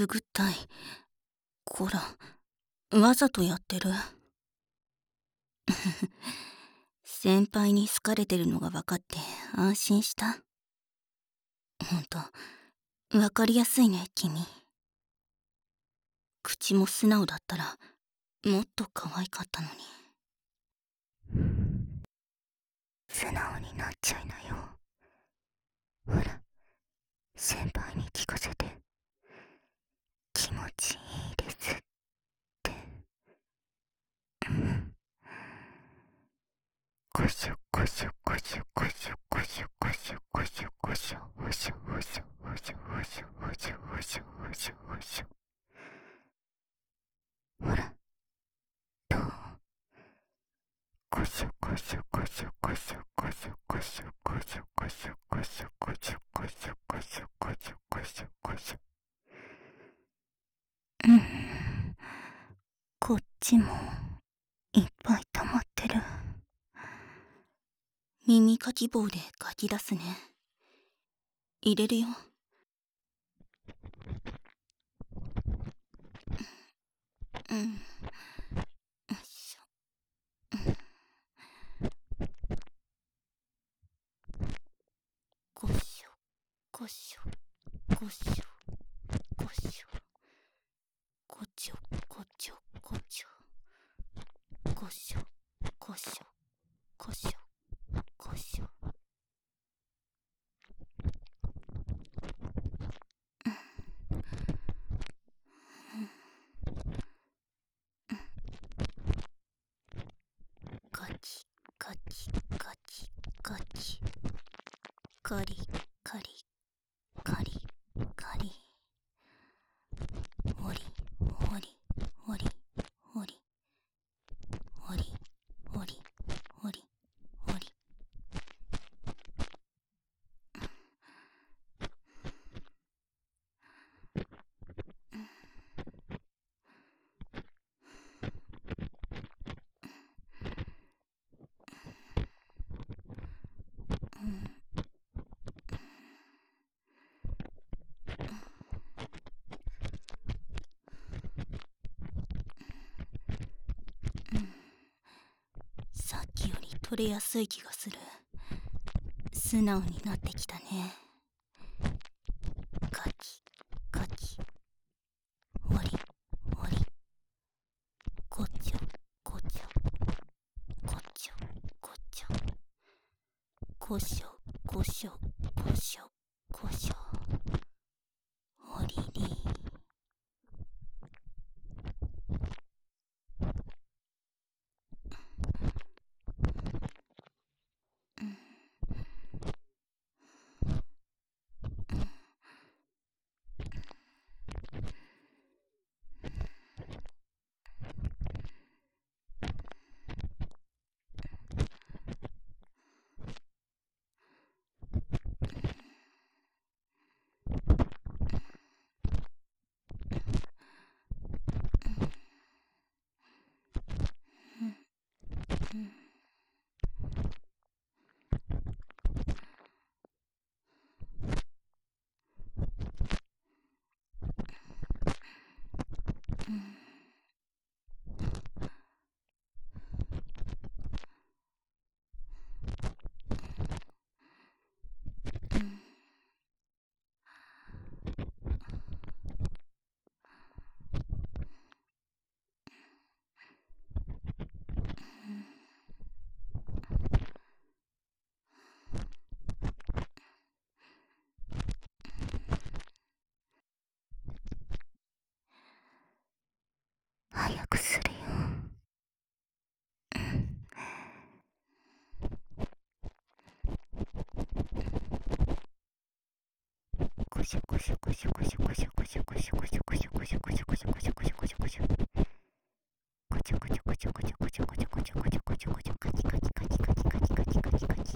すぐったい。こら、わざとやってる。先輩に好かれてるのが分かって安心した。ほんと、わかりやすいね、君。口も素直だったら、もっと可愛かったのに。素直になっちゃいなよ。ほら、先輩に聞かせて。気持ちいいですって。こしょこしょこしょこしょこしょこしょこしょこしょほしょほしょほしょほしょほしょほしょほしょほしょ。ほら、どう？こしょこしょこしょこしょこしょこしょこしょこしょこしょこしょこしょこしょこしょこしょこしょ。こっちもいっぱい溜まってる。耳かき棒でかき出すね。入れるよ。よいしょ。こしょこしょこしょこしょこちょこちょこちょこしょこしょこしょこしょ。カキカキカキカキカリカリカリカリ。おりおりおりおりおりおりおりおり。さっきより取れやすい気がする。素直になってきたね。カキカキおりおりこちょこちょこちょこちょこしょこしょこしょこしょおりり。早くするよ。こしょこしょこしょこしょこしょこしょこしょこしょこしょこしょこしょこしょこしょこしょこしょこしょこちょこちょこちょこちょこちょこちょこちょこちょこちょこちょカチカチカチカチカチカチカチカチ。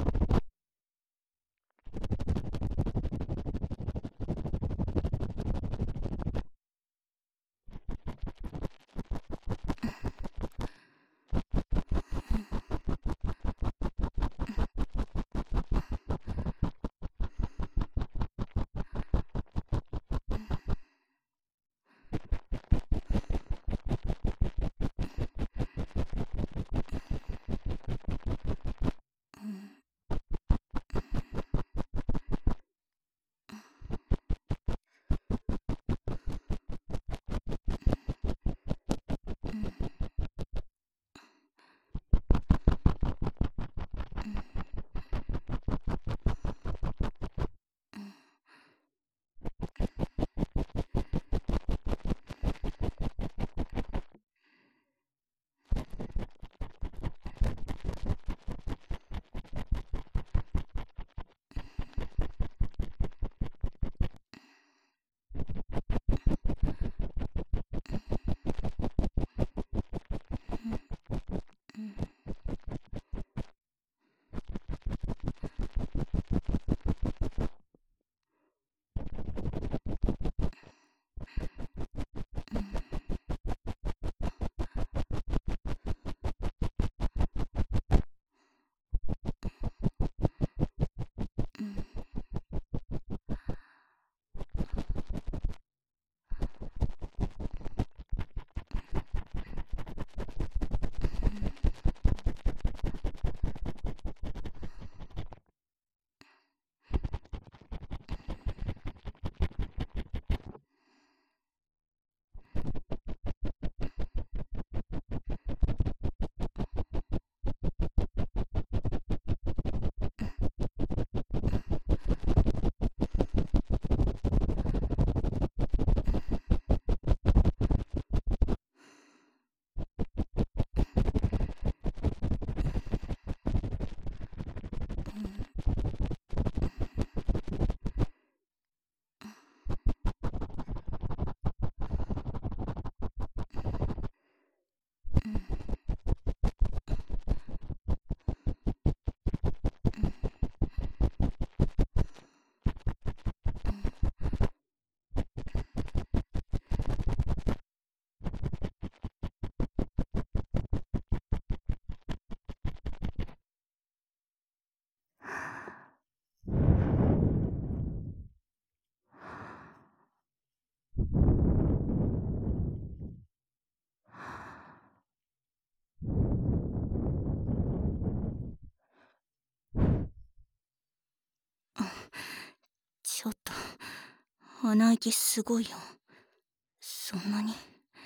鼻息すごいよ。そんなに。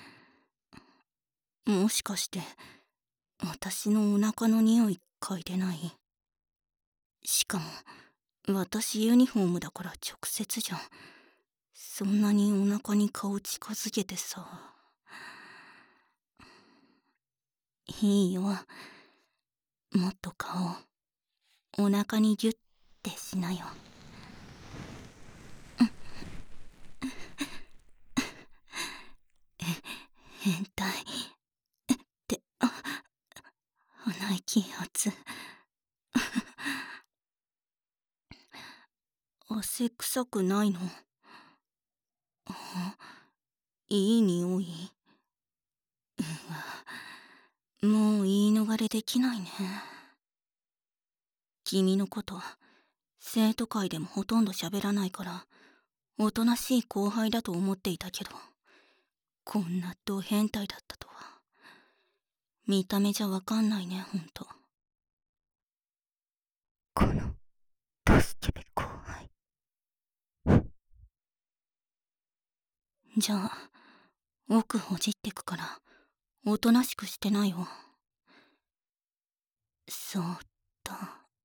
もしかして私のお腹の匂い嗅いでない？しかも私ユニフォームだから直接じゃん。そんなにお腹に顔近づけてさ。いいよ、もっと顔お腹にギュッてしなよ。変態って鼻息熱汗臭くないの？いい匂い。もう言い逃れできないね。君のこと生徒会でもほとんど喋らないからおとなしい後輩だと思っていたけど、こんなド変態だったとは。見た目じゃわかんないね、ほんと。このドスケベ後輩。じゃあ奥ほじってくからおとなしくしてないよ。そーっと。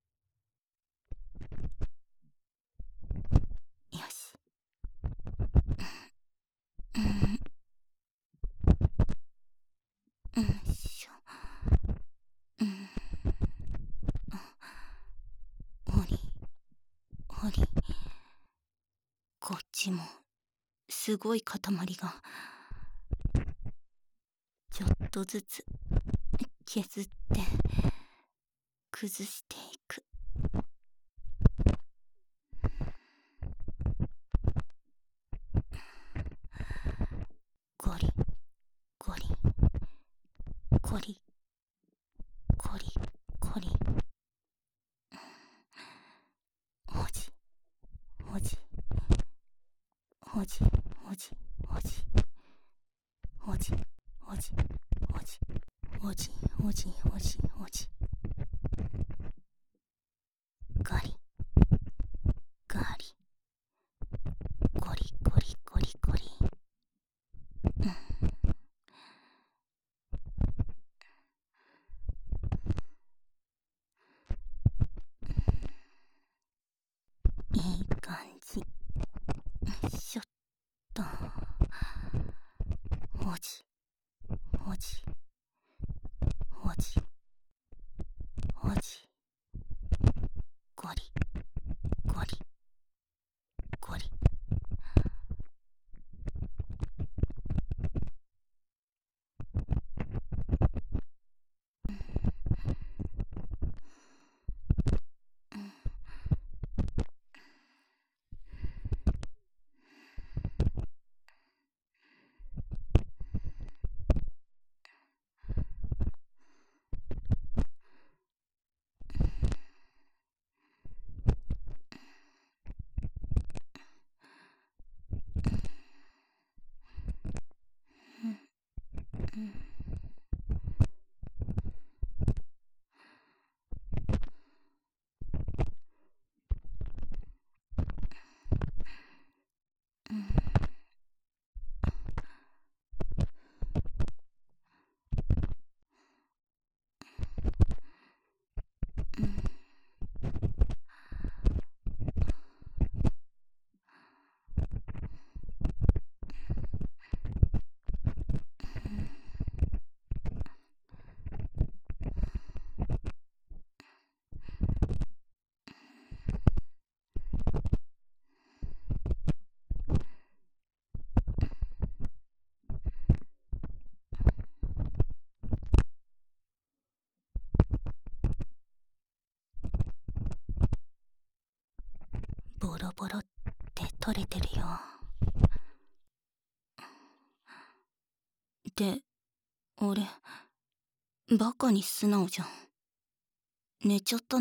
よし。しょ。ほりほり。こっちもすごい塊がちょっとずつ削って崩していく。ゴリゴリゴリゴリゴリ。ほじほじほじほじほじほじほじほじほじほじほじほじ。ガリガリゴリゴリゴリゴリ。いい感じ。しょっと。ほじほじほじほじ。ゴリゴリゴリ。ボロボロって取れてるよ。で、俺バカに素直じゃん。寝ちゃったの？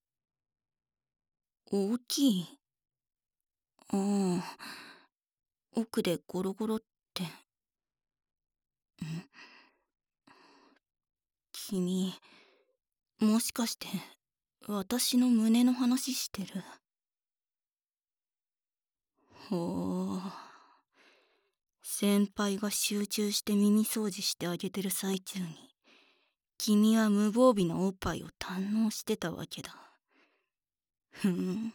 大きい？ああ、奥でゴロゴロって。君もしかして私の胸の話してる？ ほう。先輩が集中して耳掃除してあげてる最中に、君は無防備のおっぱいを堪能してたわけだ。ふん。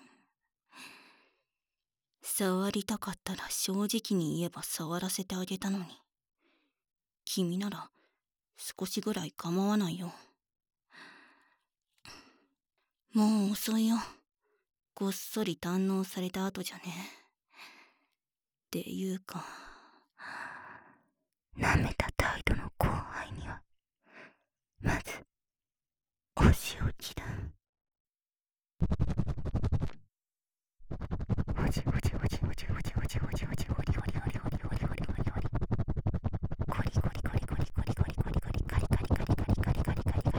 触りたかったら正直に言えば触らせてあげたのに。君なら少しぐらい構わないよ。もう遅いよ。こっそり堪能された後じゃね。っていうか、舐めた態度の後輩には、まず、お仕置きだ。おじおじおじおじおじおじおじおじおりおりおりおりおりおりおりおりおり。コリコリコリコリコリコリコリコリカリカリカリカリカリカリカリカリ。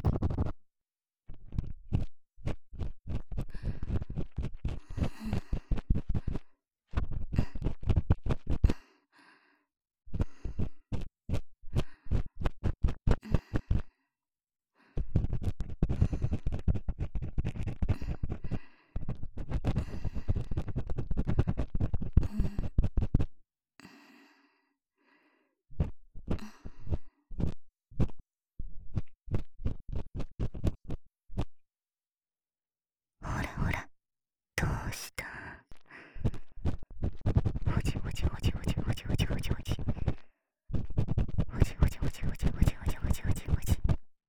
ほらほら、どうした？おじおじおじおじおじおじおじおじ。おじおじおじおじおじおじおじおじおじ。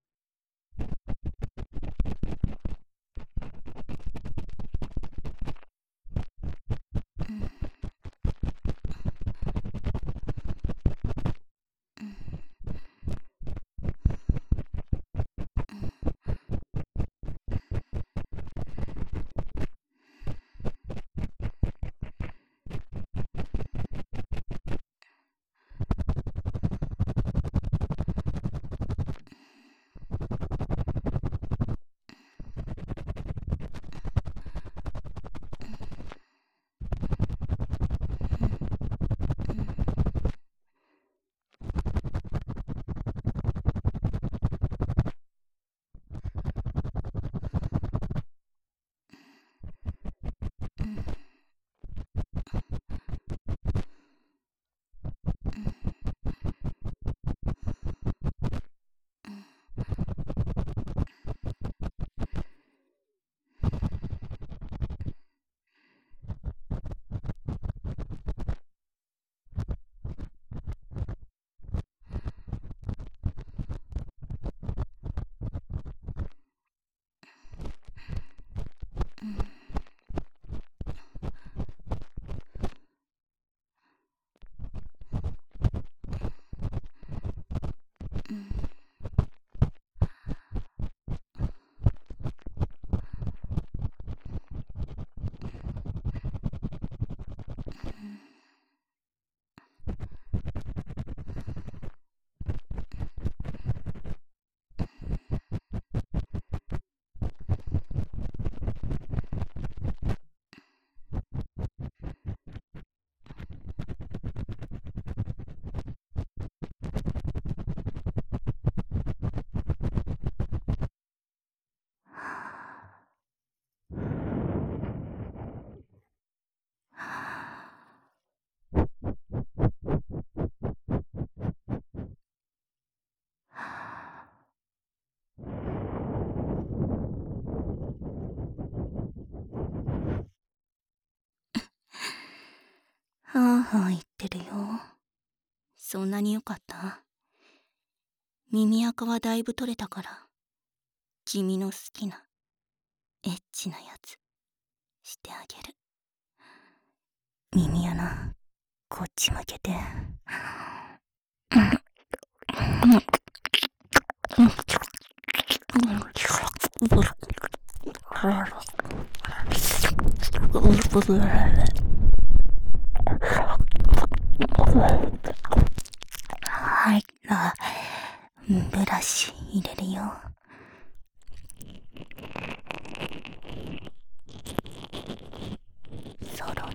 はあはあ言ってるよ。そんなによかった？耳垢はだいぶ取れたから、君の好きなエッチなやつしてあげる。耳穴、こっち向けて。はい、ブラシ入れるよ。そろろ。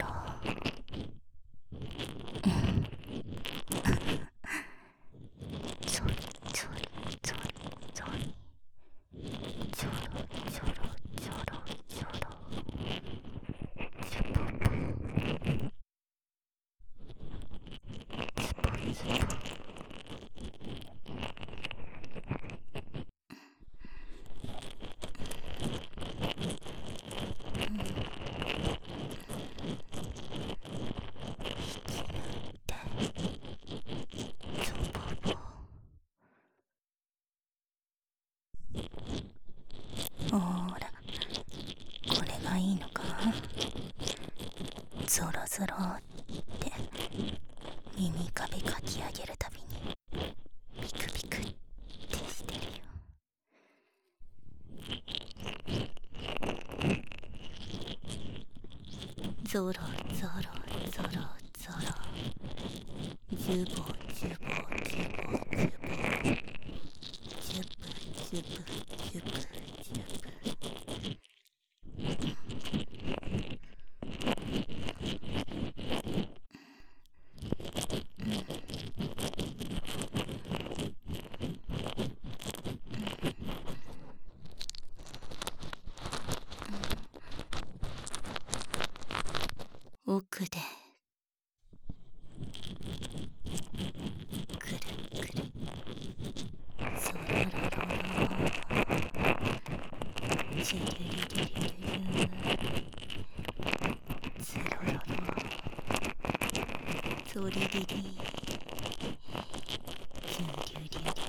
ちょりちょりちょりちょり。ちょろちょろちょろちょろ。ちょぽぽ。 ぞろって耳壁かき上げるたびにビクビクってしてるよ。ゾロゾロゾロゾロ、ジュボジュボジュボジュボ、ジュブジュブジュブジュブ。奥でくるくる、そろろろろ、チュルリリリリル、ズロロロ、ゾリリリ、キュリュリュリュ、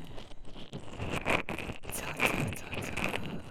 ゾゾゾゾ。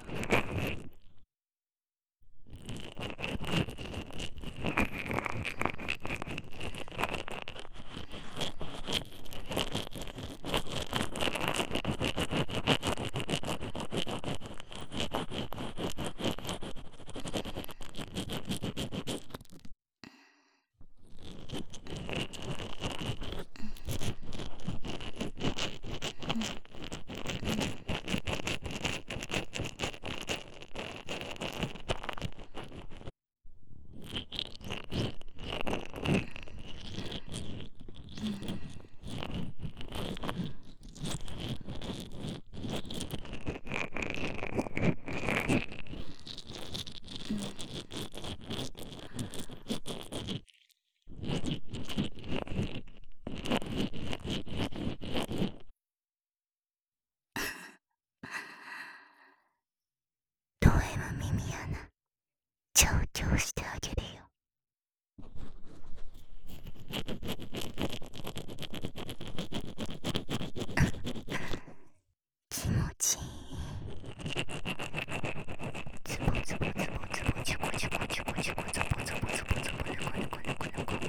ド M 耳穴、調教してあげるよ。気持ちいい。ズボズボズボズボ、チュコチュコチュコチュコ、ズボズボズボズボ、ヌコヌコヌコヌコ。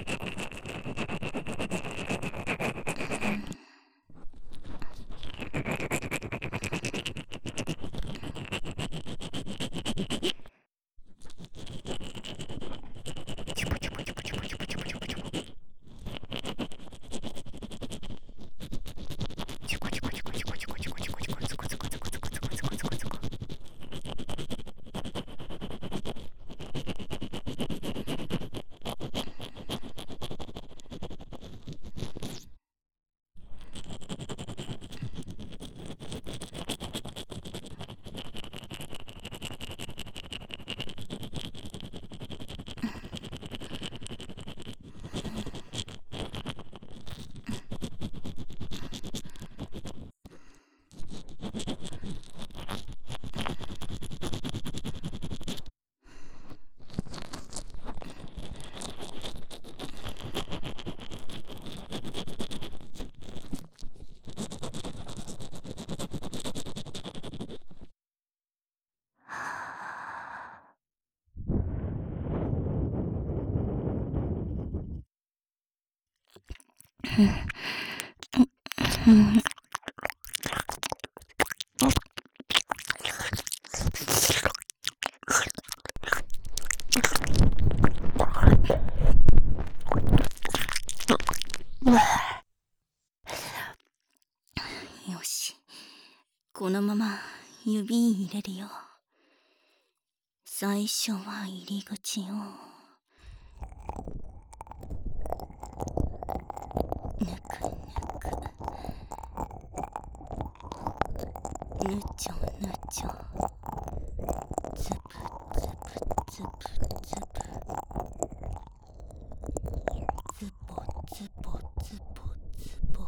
チュポチュポチュポチュポチュポチュポチュポチュポ。チュコチュコチュコチュコチュコチュコチュコチュコ、ズコズコズコズコズコズコズコズコ。よし、このまま指入れるよ。最初は入り口をぬくぬく、ぬちょぬちょ、ズブズブズブズブ、ズボズボズボズボ。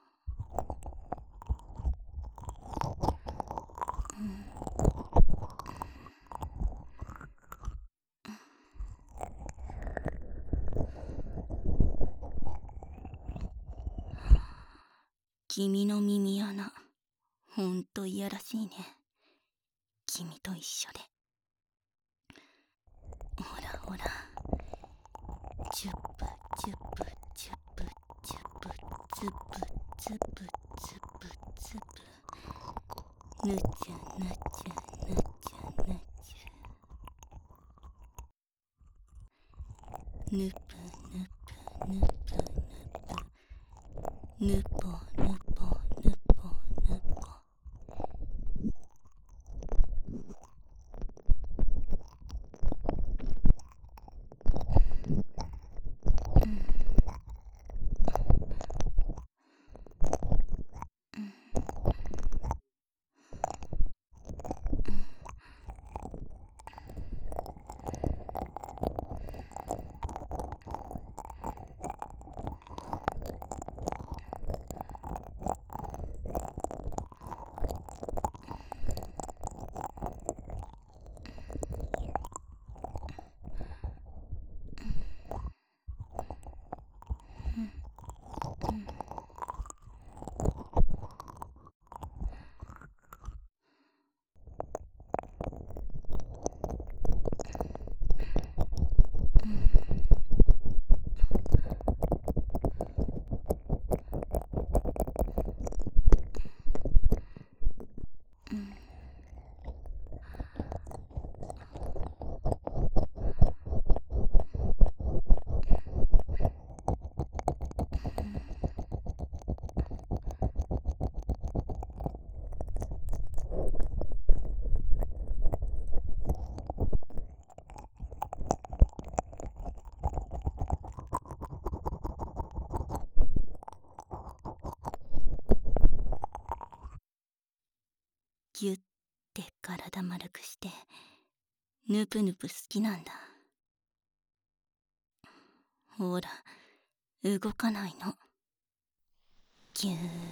君の耳穴、ほんといやらしいね。君と一緒で。ほらほら、 ぬちゃぬちゃぬちゃぬちゃぬぷぬぷぬぷぬぷぬぽぬぽぬぽぬぽぎゅって体丸くしてぬぷぬぷ好きなんだ。ほら動かないの。ぎゅ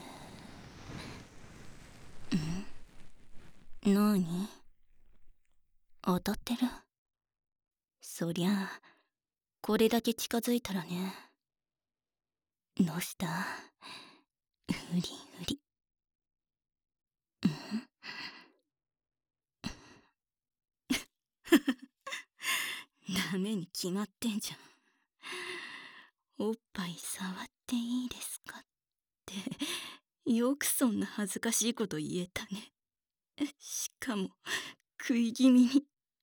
ー。なに？当たってる？そりゃあこれだけ近づいたらね。どうした？うりうり。ダメに決まってんじゃん。おっぱい触っていいですかってよくそんな恥ずかしいこと言えたね。しかも食い気味に。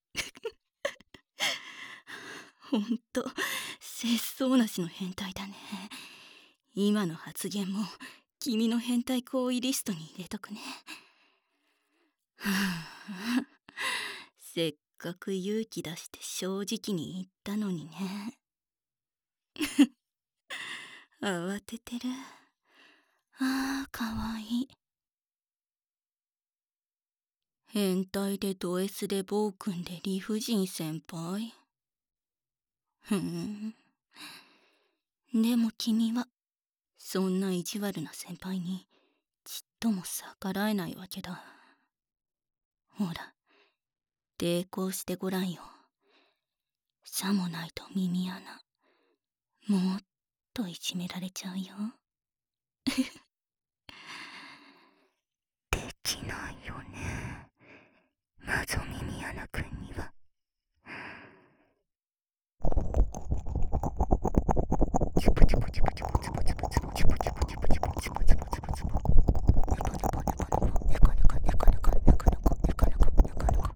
ほんと節操なしの変態だね。今の発言も君の変態行為リストに入れとくね。せっかく勇気出して正直に言ったのにね。慌ててる。ああ、かわいい。変態でド S で暴君で理不尽先輩。でも君はそんな意地悪な先輩にちっとも逆らえないわけだ。ほら抵抗してごらんよ。さもないと耳穴もっといじめられちゃうよ。できないよね、謎耳穴くんには。チュポチュポチュポチュポチュポチュポチュポチュポチュポチュポチュポチュポチュポチュポチュポネコネコネコネコネコネコネコネコネコネコネコネコネコネコ。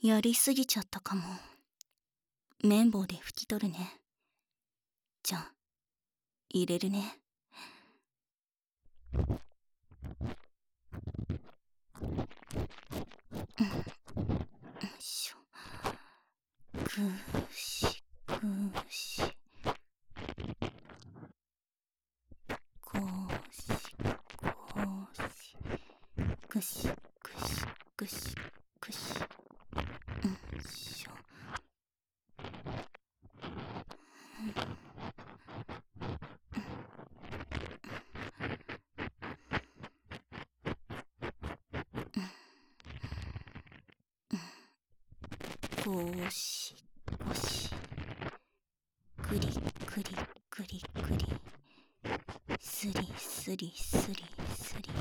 やりすぎちゃったかも。綿棒で拭き取るね。じゃあ入れるね。よいしょ。ぐしぐし、こうしこうし、ぐしぐしぐしぐし、よいしょ。ごしごし、ぐりぐりぐりぐり、すりすりすりすり。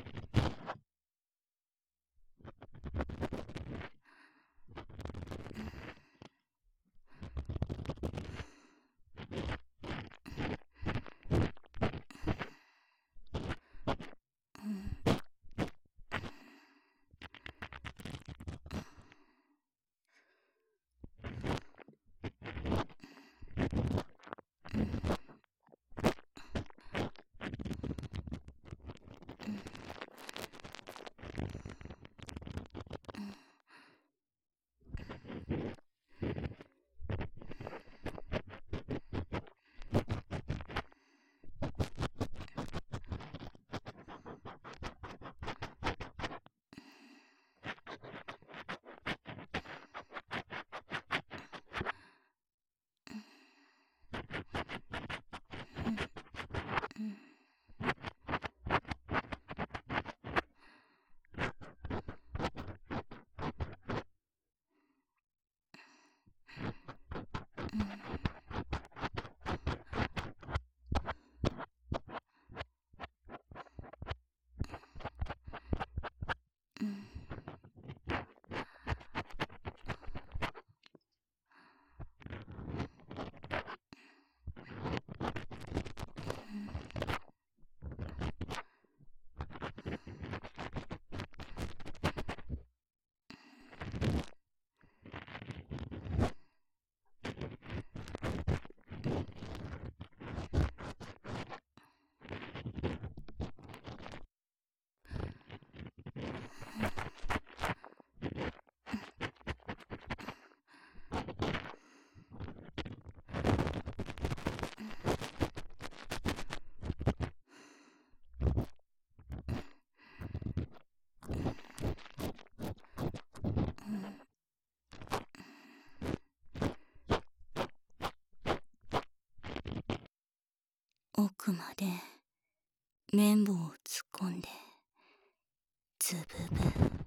奥まで綿棒を突っ込んで、ズブブ。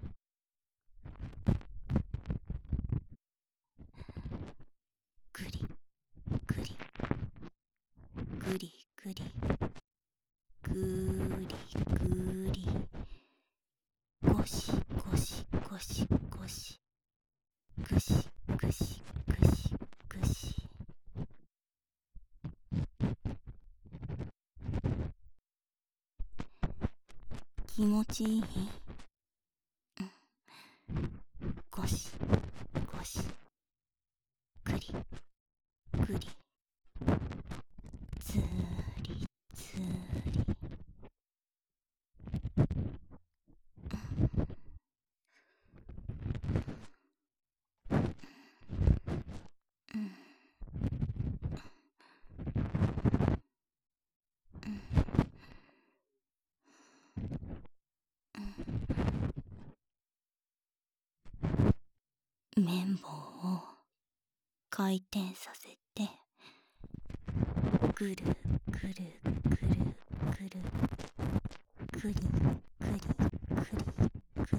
ぐりぐりぐりぐりぐりぐり、ゴシゴシゴシゴシ、ぐしぐしぐしぐし。気持ちいい？ゴシゴシ、ぐりぐり、ずりずり。綿棒を回転させて、ぐるぐるぐるぐる、ぐりぐりぐりぐり。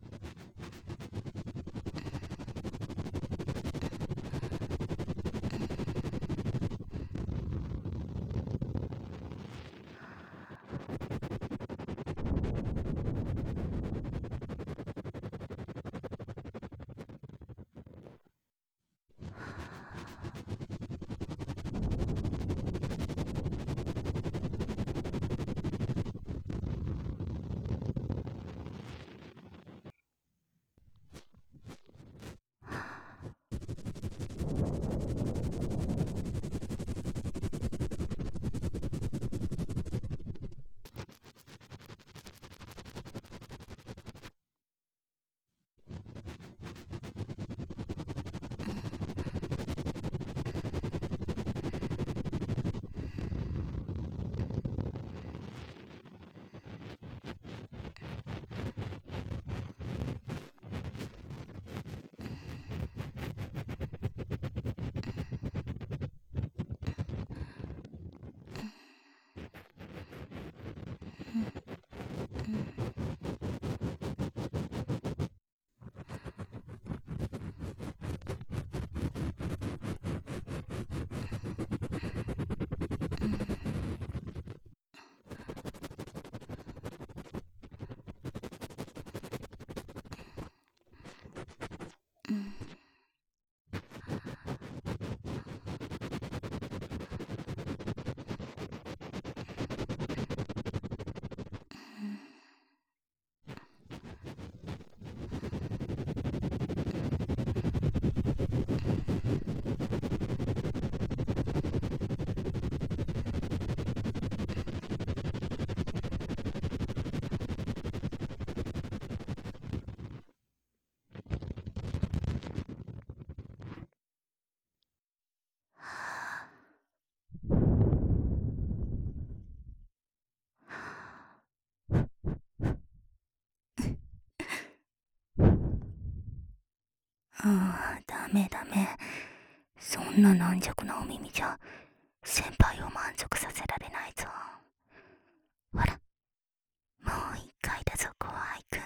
ダメダメ。そんな軟弱なお耳じゃ先輩を満足させられないぞ。ほら、もう一回だぞ後輩くん。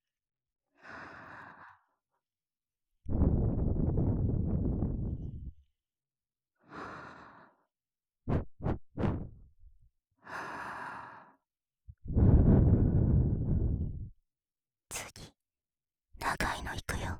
次、長いのいくよ。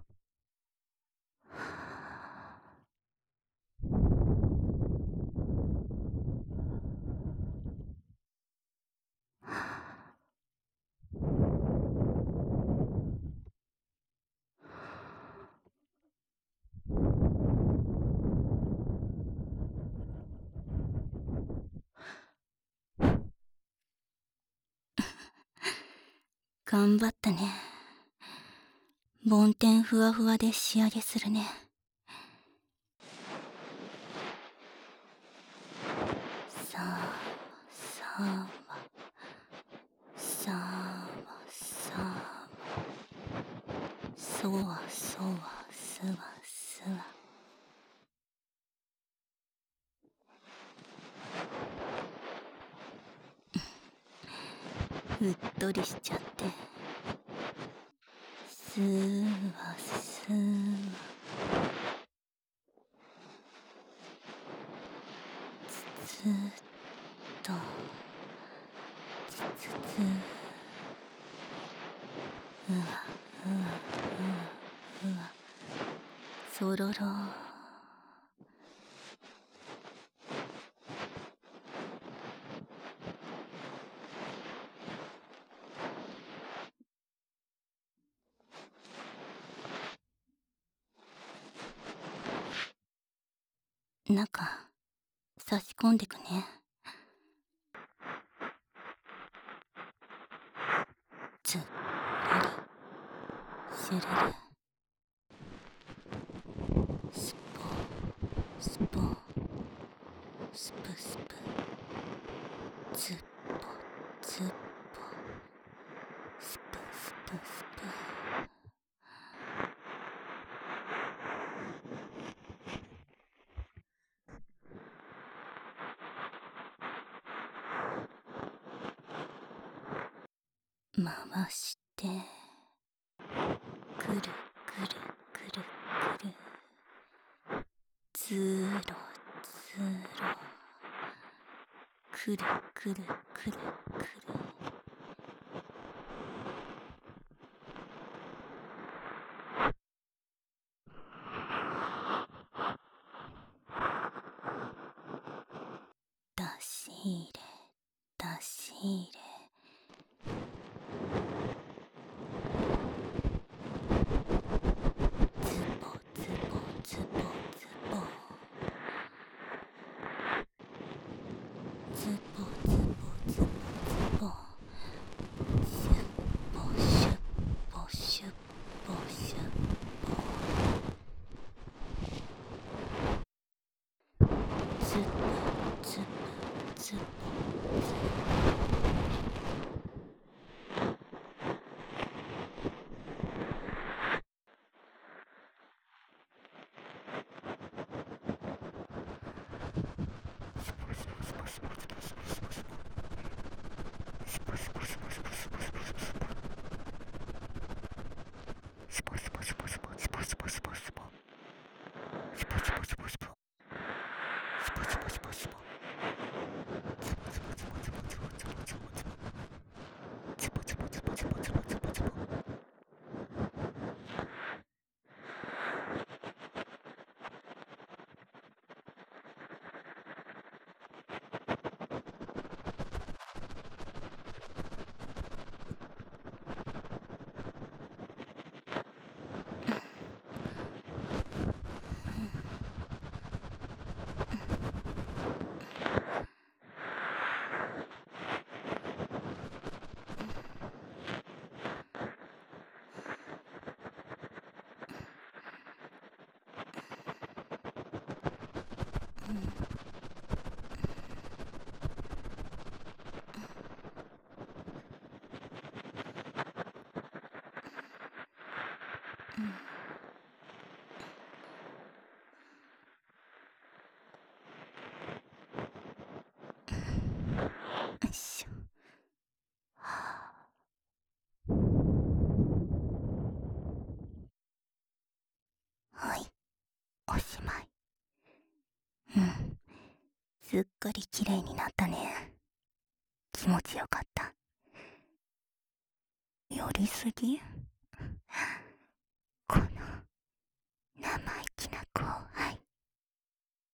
頑張ったね。梵天ふわふわで仕上げするね。さあさあさあさあそわそわすわすわ。うっとりしちゃってすわすわ。つつっとつつつうわうわうわうわそろろ。中差し込んでくね。つるりしゅるるすぽすぽすぷすぷつっぽつっぽすぷすぷすぷ。回してくるくるくるくるずーろずーろくるくるくるくる。出し入れ出し入れズボズボズボズボズボズボズボズボシュッボシュッボシュッボシュッボズボズボズボズボ。よいしょ。はい、おしまい。すっかり綺麗になったね。気持ちよかった。やりすぎ？この生意気な後輩。